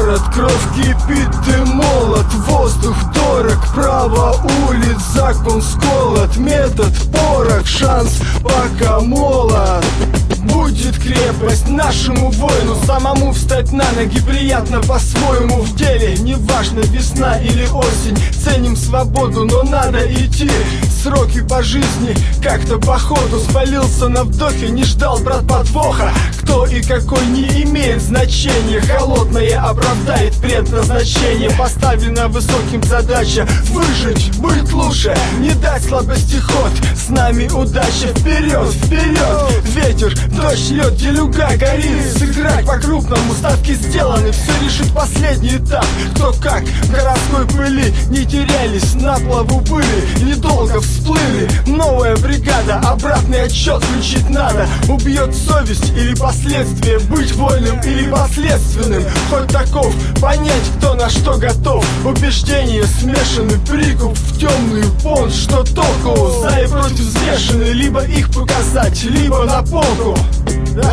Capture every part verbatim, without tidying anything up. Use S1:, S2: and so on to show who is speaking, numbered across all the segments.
S1: Город, кровь кипит, ты молот, воздух дорог, право улиц, закон сколот, метод порох, шанс пока молод. Будет крепость нашему воину, самому встать на ноги приятно по-своему. В деле неважно, весна или осень, ценим свободу, но надо идти. Сроки по жизни как-то походу, спалился на вдохе, не ждал брат подвоха. Кто и какой не имеет значения, холодное оправдает предназначение. Поставлена высоким задача выжить, быть лучше, не дать слабости ход. С нами удача, вперед, вперед. Ветер, дождь, лед, делюга горит. Сыграть по-крупному, ставки сделаны, все решит последний этап. Кто как в городской пыли не терялись, на плаву были, недолго всплыли. Новая бригада, обратный отсчет включить надо. Убьет совесть или последствия, быть вольным или последственным. Хоть таков, понять, кто на что готов. Убеждения смешаны, прикуп в темный понт. Что толку? За и против взвешены, либо их показать, либо на полку. Да.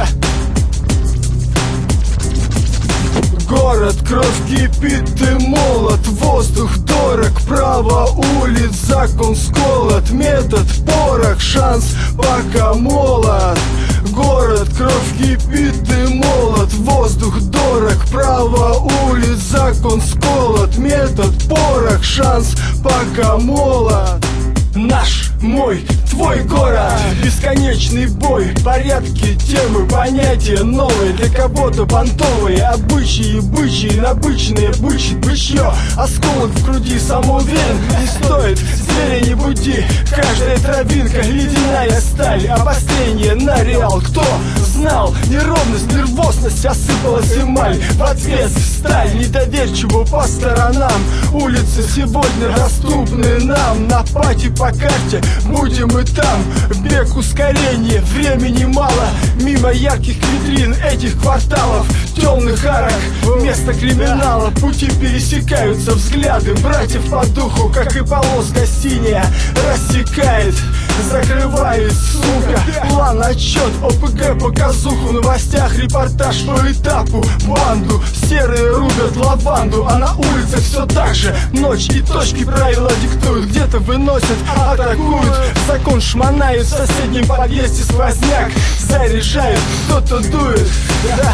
S1: Город, кровь кипит, ты молот, воздух дорог, право улиц, закон сколот, метод порох, шанс пока молод. Город, кровь кипит, ты молот, воздух дорог, право улиц, закон сколот, метод порох, шанс пока молод. Наш, мой, твой город, бесконечный бой, порядки, темы, понятия новые, для кого-то понтовые, обычаи, бычьи, набычные, бычит бычье, осколок в груди, самоуверен, не стоит, зверя не буди, каждая травинка, ледяная сталь, обострение на реал, кто знал, неровность, нервозность, осыпалась эмаль, в ответ сталь, недоверчиво по сторонам, улицы сегодня доступны нам, на пати по карте, будем и там. Бег ускорение, времени мало, мимо ярких витрин этих кварталов, темных арок, место криминала. Пути пересекаются, взгляды братьев по духу, как и полоска синяя, рассекает, закрывает, сука. План, отчет, ОПГ, показуху, в новостях репортаж по этапу. Банду, серые рубят лаванду, а на улицах все так же. Ночь и точки правила диктуют, где-то выносят, атакуют. Закон шмонает, в соседнем подъезде сквозняк заряжает, кто-то дует, да.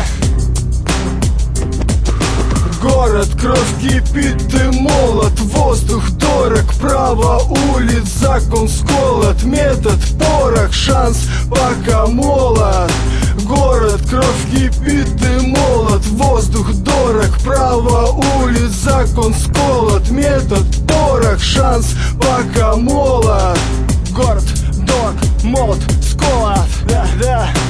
S1: Город, кровь кипит, ты молот, воздух дорог, право улиц, закон сколот, метод порох, шанс пока молод. Город, кровь кипит, ты молот, воздух дорог, право улиц, закон сколот, метод порох, шанс пока молод. Город, дорог, молот, сколот, да, да.